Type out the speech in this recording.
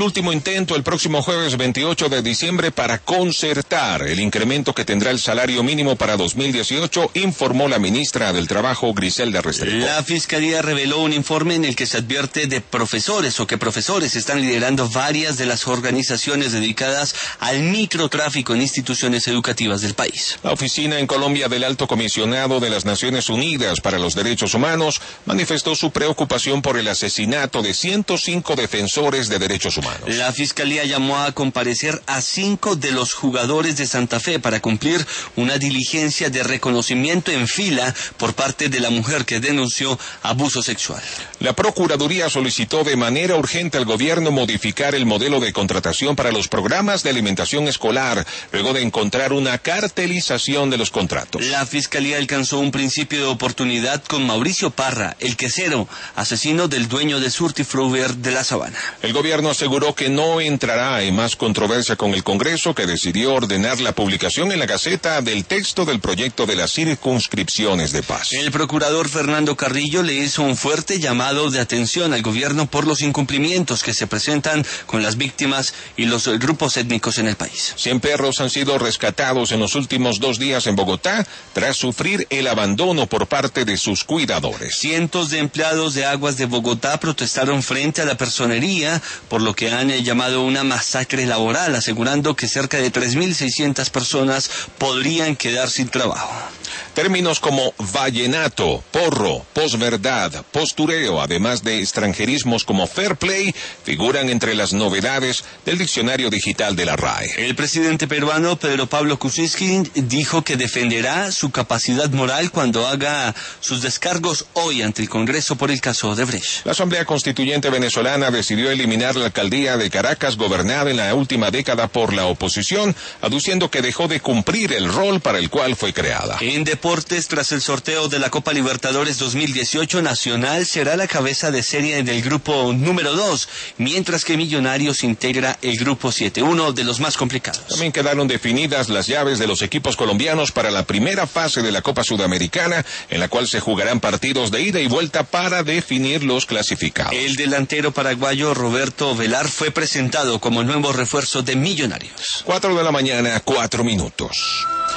Último intento el próximo jueves 28 de diciembre para concertar el incremento que tendrá el salario mínimo para 2018, informó la ministra del Trabajo, Griselda Restrepo. La Fiscalía reveló un informe en el que se advierte de profesores o que profesores están liderando varias de las organizaciones dedicadas al microtráfico en instituciones educativas del país. La oficina en Colombia del Alto Comisionado de las Naciones Unidas para los Derechos Humanos manifestó su preocupación por el asesinato de 105 defensores de derechos humanos. La Fiscalía llamó a comparecer a 5 de los jugadores de Santa Fe para cumplir una diligencia de reconocimiento en fila por parte de la mujer que denunció abuso sexual. La Procuraduría solicitó de manera urgente al gobierno modificar el modelo de contratación para los programas de alimentación escolar, luego de encontrar una cartelización de los contratos. La Fiscalía alcanzó un principio de oportunidad con Mauricio Parra, el quesero, asesino del dueño de Surtifruver de la Sabana. El gobierno aseguró que no entrará en más controversia con el Congreso, que decidió ordenar la publicación en la Gaceta del texto del proyecto de las circunscripciones de paz. El procurador Fernando Carrillo le hizo un fuerte llamado de atención al gobierno por los incumplimientos que se presentan con las víctimas y los grupos étnicos en el país. 100 perros han sido rescatados en los últimos 2 días en Bogotá tras sufrir el abandono por parte de sus cuidadores. Cientos de empleados de Aguas de Bogotá protestaron frente a la personería, por lo que han llamado una masacre laboral, asegurando que cerca de 3.600 personas podrían quedar sin trabajo. Términos como vallenato, porro, posverdad, postureo, además de extranjerismos como fair play, figuran entre las novedades del diccionario digital de la RAE. El presidente peruano Pedro Pablo Kuczynski dijo que defenderá su capacidad moral cuando haga sus descargos hoy ante el Congreso por el caso de Brecht. La Asamblea Constituyente venezolana decidió eliminar la alcaldía de Caracas, gobernada en la última década por la oposición, aduciendo que dejó de cumplir el rol para el cual fue creada. En deportes, tras el sorteo de la Copa Libertadores 2018, Nacional será la cabeza de serie del grupo número 2, mientras que Millonarios integra el grupo 7, uno de los más complicados. También quedaron definidas las llaves de los equipos colombianos para la primera fase de la Copa Sudamericana, en la cual se jugarán partidos de ida y vuelta para definir los clasificados. El delantero paraguayo Roberto Velar fue presentado como nuevo refuerzo de Millonarios. 4 de la mañana, 4 minutos.